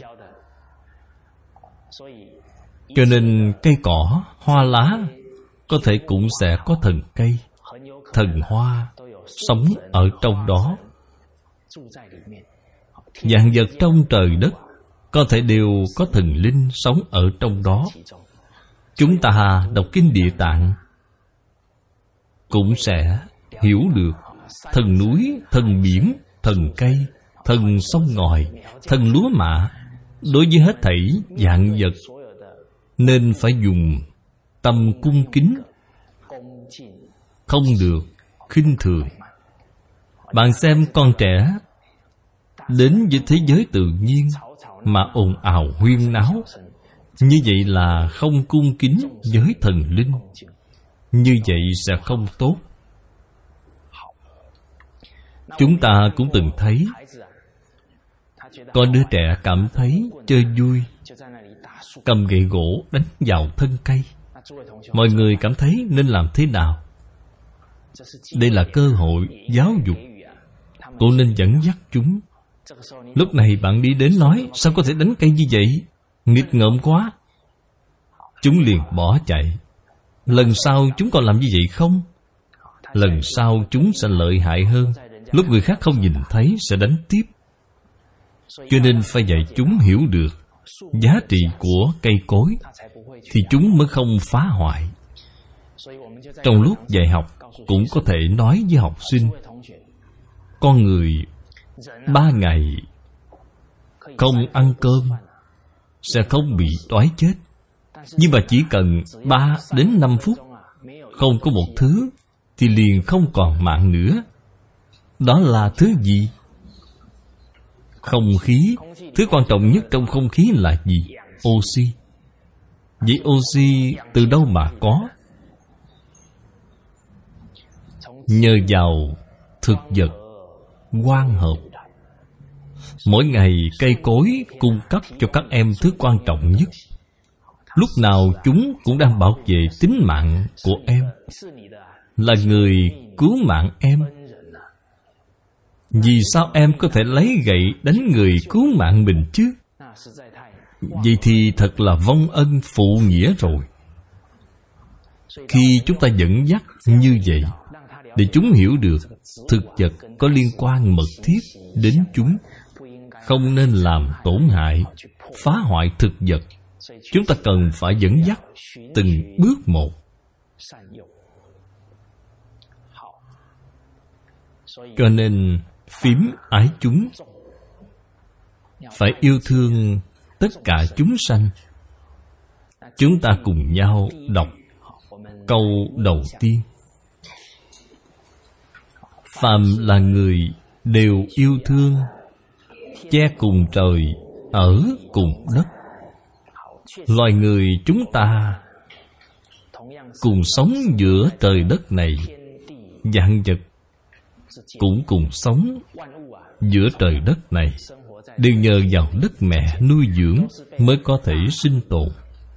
Cho nên cây cỏ, hoa lá có thể cũng sẽ có thần cây, thần hoa sống ở trong đó. Vạn vật trong trời đất có thể đều có thần linh sống ở trong đó. Chúng ta đọc kinh Địa Tạng cũng sẽ hiểu được thần núi, thần biển, thần cây, thần sông ngòi, thần lúa mạ. Đối với hết thảy vạn vật nên phải dùng tâm cung kính, không được khinh thường. Bạn xem con trẻ đến với thế giới tự nhiên mà ồn ào huyên náo, như vậy là không cung kính với thần linh. Như vậy sẽ không tốt. Chúng ta cũng từng thấy có đứa trẻ cảm thấy chơi vui, cầm gậy gỗ đánh vào thân cây. Mọi người cảm thấy nên làm thế nào? Đây là cơ hội giáo dục. Cô nên dẫn dắt chúng. Lúc này bạn đi đến nói: sao có thể đánh cây như vậy? Nghịch ngợm quá. Chúng liền bỏ chạy. Lần sau chúng còn làm như vậy không? Lần sau chúng sẽ lợi hại hơn. Lúc người khác không nhìn thấy sẽ đánh tiếp. Cho nên phải dạy chúng hiểu được giá trị của cây cối, thì chúng mới không phá hoại. Trong lúc dạy học cũng có thể nói với học sinh: con người 3 ngày không ăn cơm sẽ không bị đói chết. Nhưng mà chỉ cần 3 đến 5 phút không có một thứ thì liền không còn mạng nữa. Đó là thứ gì? Không khí. Thứ quan trọng nhất trong không khí là gì? Oxy. Vậy oxy từ đâu mà có? Nhờ vào thực vật quang hợp. Mỗi ngày cây cối cung cấp cho các em thứ quan trọng nhất. Lúc nào chúng cũng đang bảo vệ tính mạng của em, là người cứu mạng em. Vì sao em có thể lấy gậy đánh người cứu mạng mình chứ? Vậy thì thật là vong ân phụ nghĩa rồi. Khi chúng ta dẫn dắt như vậy, để chúng hiểu được thực vật có liên quan mật thiết đến chúng, không nên làm tổn hại, phá hoại thực vật. Chúng ta cần phải dẫn dắt từng bước một. Cho nên phím ái chúng, phải yêu thương tất cả chúng sanh. Chúng ta cùng nhau đọc câu đầu tiên: phàm là người đều yêu thương, che cùng trời, ở cùng đất. Loài người chúng ta cùng sống giữa trời đất này, vạn vật cũng cùng sống giữa trời đất này, đều nhờ vào đất mẹ nuôi dưỡng mới có thể sinh tồn.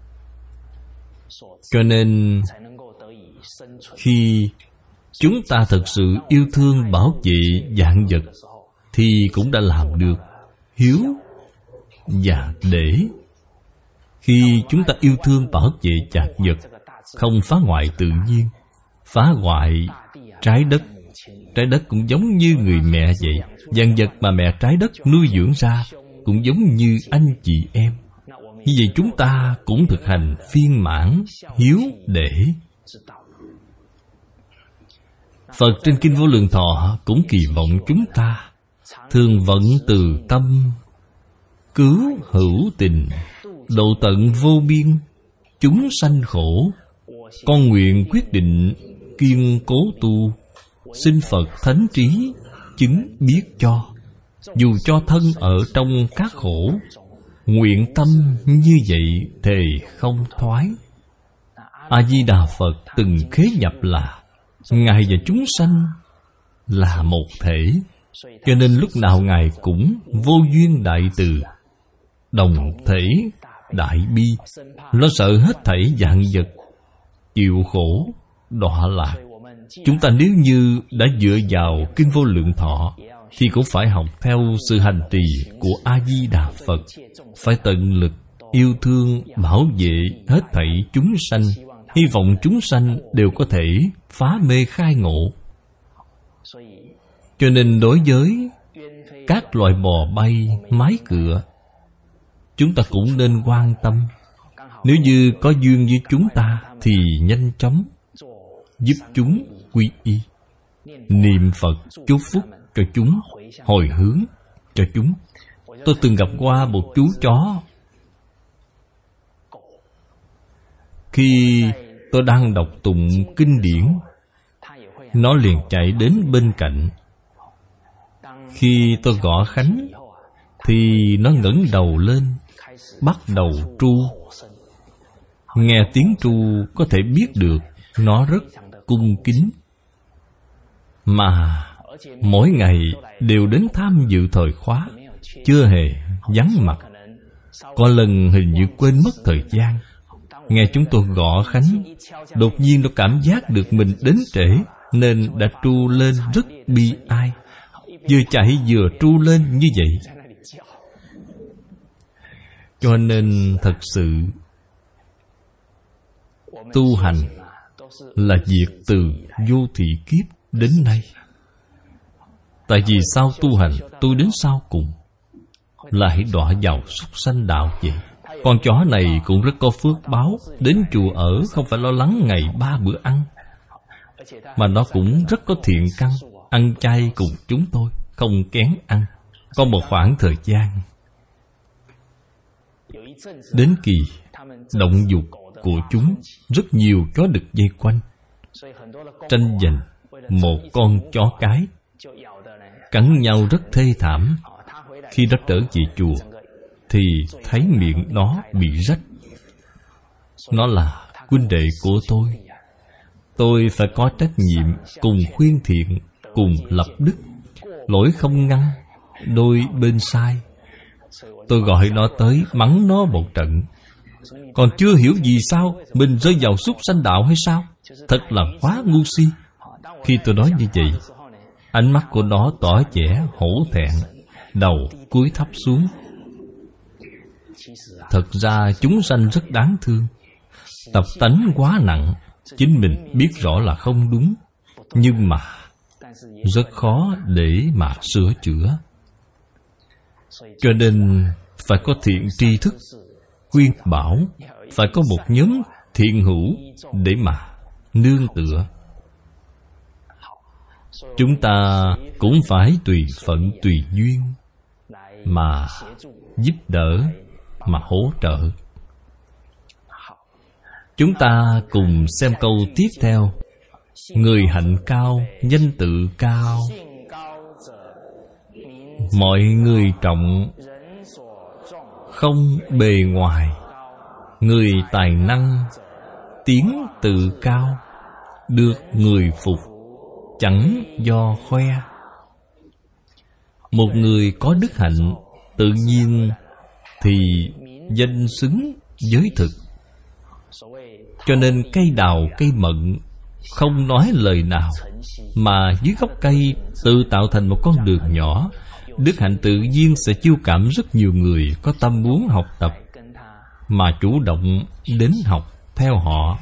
Cho nên khi chúng ta thật sự yêu thương bảo vệ vạn vật thì cũng đã làm được hiếu và để. Khi chúng ta yêu thương bảo vệ vạn vật, không phá hoại tự nhiên, phá hoại trái đất. Trái đất cũng giống như người mẹ vậy. Vạn vật mà mẹ trái đất nuôi dưỡng ra cũng giống như anh chị em. Như vậy chúng ta cũng thực hành viên mãn hiếu để. Phật trên Kinh Vô Lượng Thọ cũng kỳ vọng chúng ta thường vận từ tâm, cứu hữu tình, độ tận vô biên, chúng sanh khổ. Con nguyện quyết định kiên cố tu, xin Phật thánh trí chứng biết cho. Dù cho thân ở trong các khổ, nguyện tâm như vậy thề không thoái. A-di-đà Phật từng khế nhập là Ngài và chúng sanh là một thể. Cho nên lúc nào Ngài cũng vô duyên đại từ, đồng thể đại bi, lo sợ hết thảy vạn vật chịu khổ đọa lạc. Chúng ta nếu như đã dựa vào Kinh Vô Lượng Thọ thì cũng phải học theo sự hành trì của A-di-đà Phật, phải tận lực yêu thương bảo vệ hết thảy chúng sanh, hy vọng chúng sanh đều có thể phá mê khai ngộ. Cho nên đối với các loài bò bay, mái cựa, chúng ta cũng nên quan tâm. Nếu như có duyên với chúng ta thì nhanh chóng giúp chúng quy y, niệm Phật chúc phúc cho chúng, hồi hướng cho chúng. Tôi từng gặp qua một chú chó. Khi tôi đang đọc tụng kinh điển, nó liền chạy đến bên cạnh. Khi tôi gõ khánh thì nó ngẩng đầu lên, bắt đầu tru. Nghe tiếng tru có thể biết được nó rất cung kính. Mà mỗi ngày đều đến tham dự thời khóa, chưa hề vắng mặt. Có lần hình như quên mất thời gian. Nghe chúng tôi gõ khánh, đột nhiên nó cảm giác được mình đến trễ, nên đã tru lên rất bi ai. Vừa chạy vừa tru lên như vậy. Cho nên thật sự tu hành là việc từ vô thị kiếp đến nay. Tại vì sao tu hành tôi đến sau cùng lại đọa vào súc sanh đạo vậy? Con chó này cũng rất có phước báo, đến chùa ở không phải lo lắng ngày 3 bữa ăn, mà nó cũng rất có thiện căn, ăn chay cùng chúng tôi, không kén ăn. Có một khoảng thời gian, đến kỳ động dục của chúng, rất nhiều chó đực vây quanh, tranh giành một con chó cái, cắn nhau rất thê thảm. Khi nó trở về chùa thì thấy miệng nó bị rách. Nó là huynh đệ của tôi phải có trách nhiệm cùng khuyên thiện, cùng lập đức, lỗi không ngăn, đôi bên sai. Tôi gọi nó tới mắng nó một trận. Còn chưa hiểu vì sao mình rơi vào súc sanh đạo hay sao? Thật là quá ngu si. Khi tôi nói như vậy, ánh mắt của nó tỏ vẻ hổ thẹn, đầu cúi thấp xuống. Thật ra chúng sanh rất đáng thương, tập tánh quá nặng. Chính mình biết rõ là không đúng, nhưng mà rất khó để mà sửa chữa. Cho nên phải có thiện tri thức khuyên bảo, phải có một nhóm thiện hữu để mà nương tựa. Chúng ta cũng phải tùy phận tùy duyên mà giúp đỡ, mà hỗ trợ. Chúng ta cùng xem câu tiếp theo. Người hạnh cao, danh tự cao, mọi người trọng, không bề ngoài. Người tài năng, tiếng tự cao, được người phục, chẳng do khoe. Một người có đức hạnh, tự nhiên thì danh xứng với thực. Cho nên cây đào cây mận không nói lời nào, mà dưới gốc cây tự tạo thành một con đường nhỏ. Đức hạnh tự nhiên sẽ chiêu cảm rất nhiều người có tâm muốn học tập, mà chủ động đến học theo họ.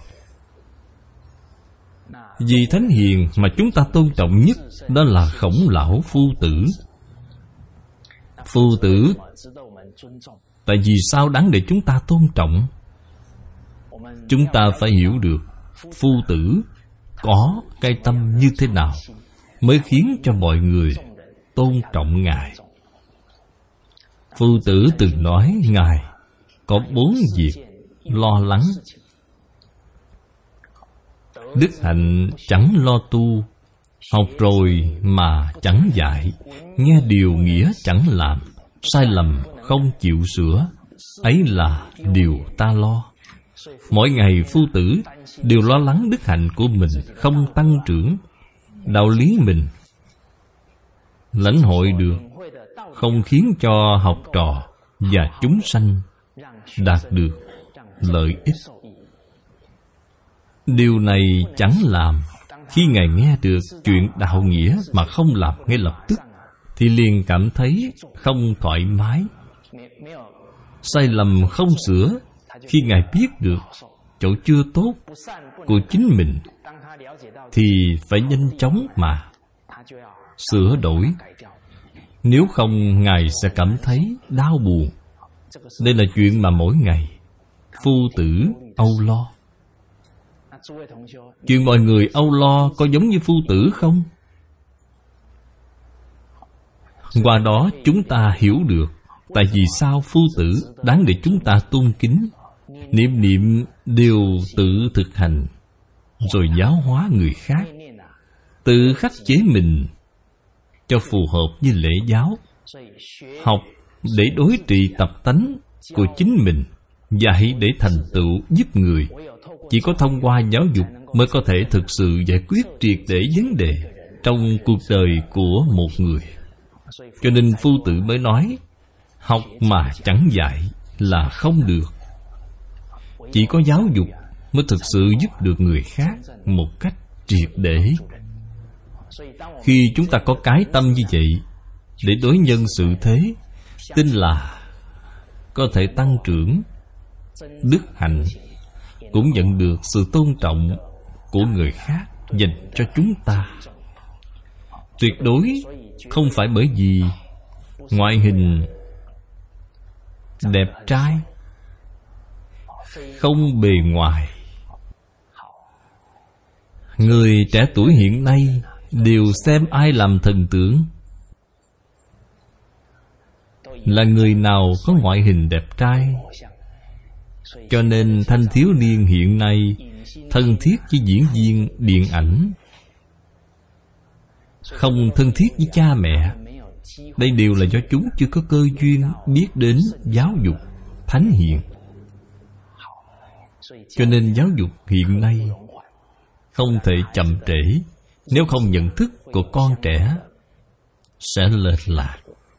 Vì thánh hiền mà chúng ta tôn trọng nhất đó là Khổng Lão Phu Tử. Phu Tử tại vì sao đáng để chúng ta tôn trọng? Chúng ta phải hiểu được Phu Tử có cái tâm như thế nào mới khiến cho mọi người tôn trọng Ngài. Phu Tử từng nói Ngài có 4 việc lo lắng. Đức hạnh chẳng lo tu, học rồi mà chẳng dạy, nghe điều nghĩa chẳng làm, sai lầm không chịu sửa, ấy là điều ta lo. Mỗi ngày Phu Tử đều lo lắng đức hạnh của mình không tăng trưởng, đạo lý mình lãnh hội được, không khiến cho học trò và chúng sanh đạt được lợi ích. Điều này chẳng làm. Khi Ngài nghe được chuyện đạo nghĩa mà không làm ngay lập tức, thì liền cảm thấy không thoải mái. Sai lầm không sửa. Khi Ngài biết được chỗ chưa tốt của chính mình, thì phải nhanh chóng mà sửa đổi. Nếu không, Ngài sẽ cảm thấy đau buồn. Đây là chuyện mà mỗi ngày Phu Tử âu lo. Chuyện mọi người âu lo có giống như Phu Tử không? Qua đó chúng ta hiểu được tại vì sao Phu Tử đáng để chúng ta tôn kính. Niệm niệm đều tự thực hành, rồi giáo hóa người khác, tự khắc chế mình cho phù hợp với lễ giáo. Học để đối trị tập tánh của chính mình, dạy để thành tựu giúp người. Chỉ có thông qua giáo dục mới có thể thực sự giải quyết triệt để vấn đề. trong cuộc đời của một người. Cho nên Phu Tử mới nói, học mà chẳng dạy là không được. Chỉ có giáo dục mới thực sự giúp được người khác một cách triệt để. Khi chúng ta có cái tâm như vậy để đối nhân xử thế, tin là có thể tăng trưởng đức hạnh, cũng nhận được sự tôn trọng của người khác dành cho chúng ta. Tuyệt đối không phải bởi vì ngoại hình đẹp trai, không bề ngoài. Người trẻ tuổi hiện nay đều xem ai làm thần tượng, là người nào có ngoại hình đẹp trai. Cho nên thanh thiếu niên hiện nay thân thiết với diễn viên điện ảnh, không thân thiết với cha mẹ. Đây đều là do chúng chưa có cơ duyên biết đến giáo dục thánh hiền. Cho nên giáo dục hiện nay không thể chậm trễ. Nếu không, nhận thức của con trẻ sẽ lệch lạc.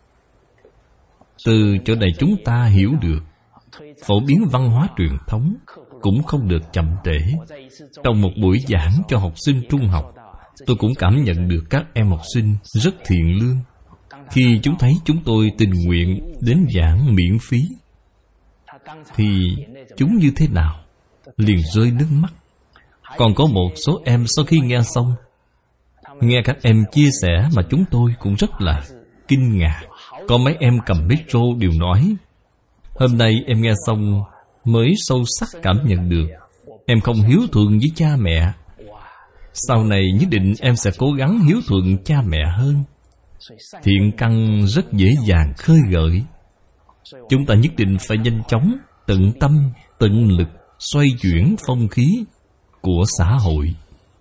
Từ chỗ này chúng ta hiểu được, phổ biến văn hóa truyền thống cũng không được chậm trễ. Trong một buổi giảng cho học sinh trung học, tôi cũng cảm nhận được các em học sinh rất thiện lương. Khi chúng thấy chúng tôi tình nguyện đến giảng miễn phí, thì chúng như thế nào? Liền rơi nước mắt. Còn có một số em sau khi nghe xong, nghe các em chia sẻ mà chúng tôi cũng rất là kinh ngạc. Có mấy em cầm micro đều nói, hôm nay em nghe xong mới sâu sắc cảm nhận được em không hiếu thuận với cha mẹ. Sau này nhất định em sẽ cố gắng hiếu thuận cha mẹ hơn. Thiện căn rất dễ dàng khơi gợi. Chúng ta nhất định phải nhanh chóng, tận tâm, tận lực xoay chuyển phong khí của xã hội.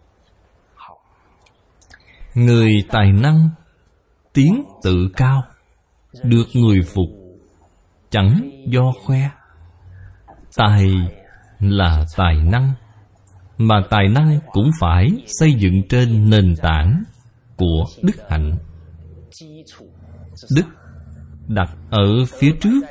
Người tài năng tiếng tự cao, được người phục chẳng do khoe. Tài là tài năng, mà tài năng cũng phải xây dựng trên nền tảng của đức hạnh. Đức đặt ở phía trước,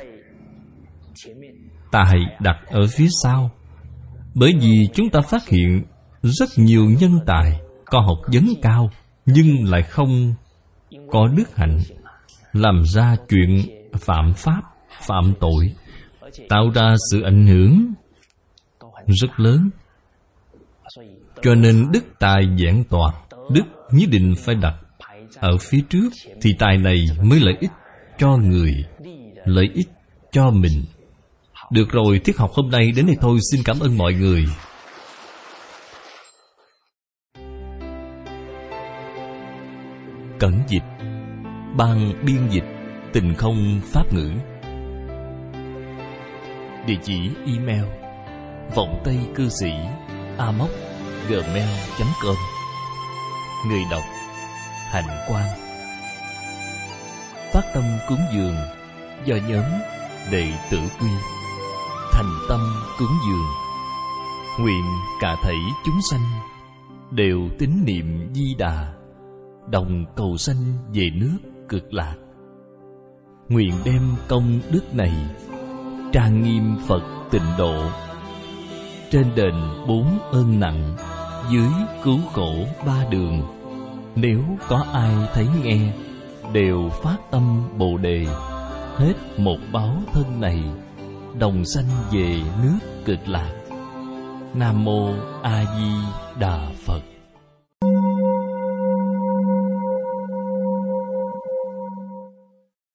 tài đặt ở phía sau. Bởi vì chúng ta phát hiện rất nhiều nhân tài có học vấn cao, nhưng lại không có đức hạnh, làm ra chuyện phạm pháp, phạm tội, tạo ra sự ảnh hưởng rất lớn. Cho nên đức tài vẹn toàn, đức nhất định phải đặt ở phía trước, thì tài này mới lợi ích cho người, lợi ích cho mình. Được rồi, tiết học hôm nay đến đây thôi. Xin cảm ơn mọi người. Cẩn dịch, ban biên dịch Tình Không Pháp Ngữ. Địa chỉ email vọng tây cư sĩ amos@gmail.com. Người đọc Hạnh Quang. Phát tâm cúng dường do nhóm Đệ tử Quy. Thành tâm cúng dường, nguyện cả thảy chúng sanh đều tín niệm Di Đà, đồng cầu sanh về nước Cực Lạc. Nguyện đem công đức này trang nghiêm Phật Tịnh Độ, trên đền 4 ơn nặng, dưới cứu khổ 3 đường. Nếu có ai thấy nghe, đều phát tâm Bồ Đề, hết một báo thân này, đồng sanh về nước Cực Lạc. Nam Mô A Di Đà Phật.